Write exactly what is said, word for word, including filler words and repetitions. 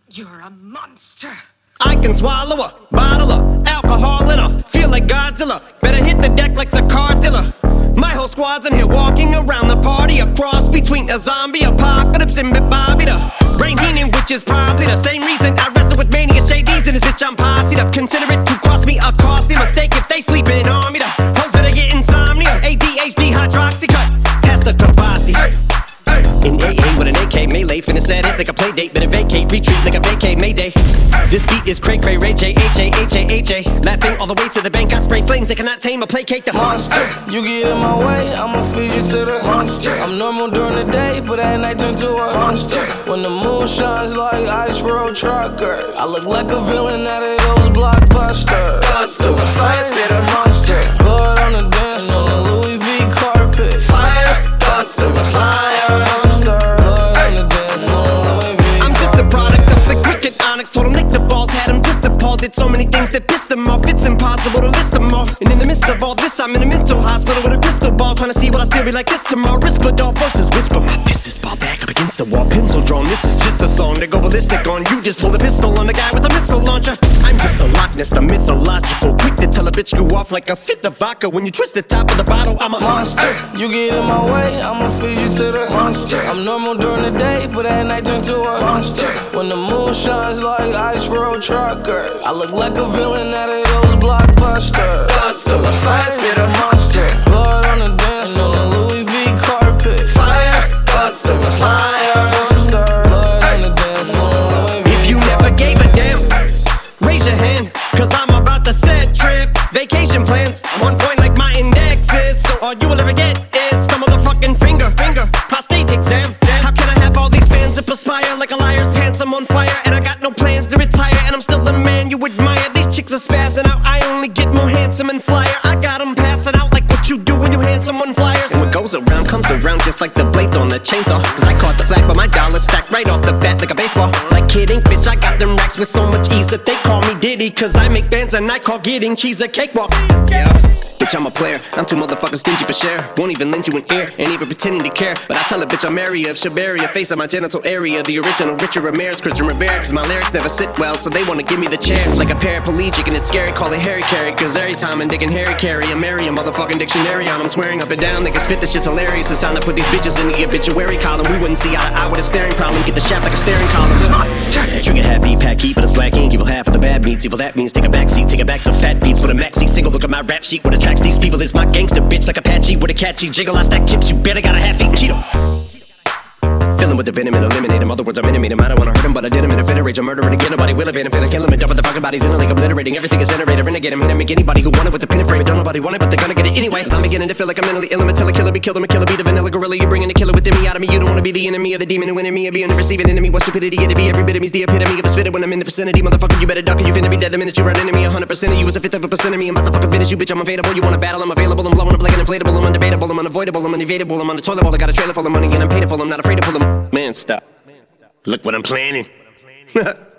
You're a monster. I can swallow a bottle of alcohol in her. Feel like Godzilla. Better hit the deck like the car dealer. My whole squad's in here walking around the party. A cross between a zombie apocalypse and Bobby the Brain Heenan, which is probably the same reason I wrestle with mania shades in this bitch. I'm posse up. Consider it to cost me a costly mistake if they sleeping on me. The hoes better get insomnia. A D H D hydroxy cut. Pass the Kavasi. In A A with an A K melee, finna set it like a play date. Better vacate, retreat like a vacate mayday. This beat is cray cray, Ray J, H A, H A, H A. Laughing all the way to the bank, I spray flames. They cannot tame or placate the monster. You get in my way, I'ma feed you to the monster. I'm normal during the day, but at night turn to a monster. When the moon shines like ice road truckers, I look like a villain out of those blockbusters. Blood to the fire spitter, monster. Blood on the dance floor, the Louis V carpet. Fire, blood to the fire. Told him lick the balls, had him just appalled. Did so many things that pissed him off. It's impossible to list them all. And in the midst of all this, I'm in a mental hospital with a crystal ball, trying to see what I still be like this tomorrow. Risperdal versus Whisper. My fist is ball back up against the wall, pencil drawn. This is just a song to go ballistic on. You just pull a pistol on the guy with a missile launcher. I'm just a Loch Ness, the mythological. Quick to tell a bitch you off like a fifth of vodka. When you twist the top of the bottle, I'm a monster. You get in my way, I'ma feed you to the monster. I'm normal during the day, but at night turn to a monster. When the moon shines like ice road truckers, I look like a villain out of those blockbusters. Blood to the fire spitter, monster. Blood on the dance floor, the Louis V carpet. Fire, blood to the fire. Monster. Blood on the dance floor, Louis V. If you never gave a damn, raise your hand, cause I'm about to set trip. Vacation plans, I'm on point like my index is. So all you will ever get is the motherfucking finger, finger, prostate exam. How can I have all these fans that perspire like a liar's pants? I'm on fire and I got no plans to retire, and I'm still the man you admire. These chicks are spazzing out, I only get more handsome and flyer. I got them passing out like what you do when you hand someone flyers. And what goes around comes around just like the blades on the chainsaw. Cause I caught the flag but my dollar stacked right off the bat like a baseball. Like kidding, bitch, I got them racks with so much ease that they call me Diddy. Cause I make bands and I call getting cheese a cakewalk. Yeah, bitch, I'm a player, I'm too motherfucking stingy for share. Won't even lend you an ear, ain't even pretending to care. But I tell a bitch I'm area of Shabaria, face of my genital area. The original Richard Ramirez, Christian Rivera. Cause my lyrics never sit well, so they wanna give me the chair. Like a paraplegic and it's scary, call it Harry Carry. Cause every time I'm digging Harry Carry, I marry a motherfucking dictionary on. I'm swearing up and down, they can spit this shit's hilarious. It's time to put these bitches in the obituary column. We wouldn't see eye to eye with a staring problem. Get the shaft like a staring column. Trigger happy, pack heat, but it's black ink. Evil half of the bad meats, evil that means take a backseat. Take it back to fat beats with a maxi single. Look at my rap sheet, what attracts these people is my gangster bitch. Like Apache with a catchy jiggle. I stack chips, you better got a half-eaten Cheeto. Fill him with the venom and eliminate him. Other words, I'm intimate him. I don't wanna hurt him, but I did him in a fit of rage. I'm murdering again, nobody will evade him. Finna kill him and dump the fucking bodies in a lake, obliterating everything is iterator. Renegade him, hit him, make anybody who want it with the pin and frame. Don't nobody want it, but they're gonna get it anyway. I'm beginning to feel like I'm mentally ill. I'm a killer, killer, be killed. I'm a killer, be the vanilla gorilla. You're bringing the killer within me out of me. You don't wanna be the enemy of the demon who in me. Be a receiving enemy. What stupidity it'd be. Every bit of me's the epitome of a spitter when I'm in the vicinity. Motherfucker, you better duck or you finna be dead the minute you run into me. A hundred percent of you is a fifth of a percent of me. I'm about to fucking finish you, bitch. I'm available. You wanna battle? I'm available. I'm blowing up like an inflatable. I'm undebatable. I'm unavoidable. I'm unevadable. I'm on the toilet bowl. I got a trailer full of money and I'm paid for. I'm not afraid to pull them. Man, stop. Look what I'm planning.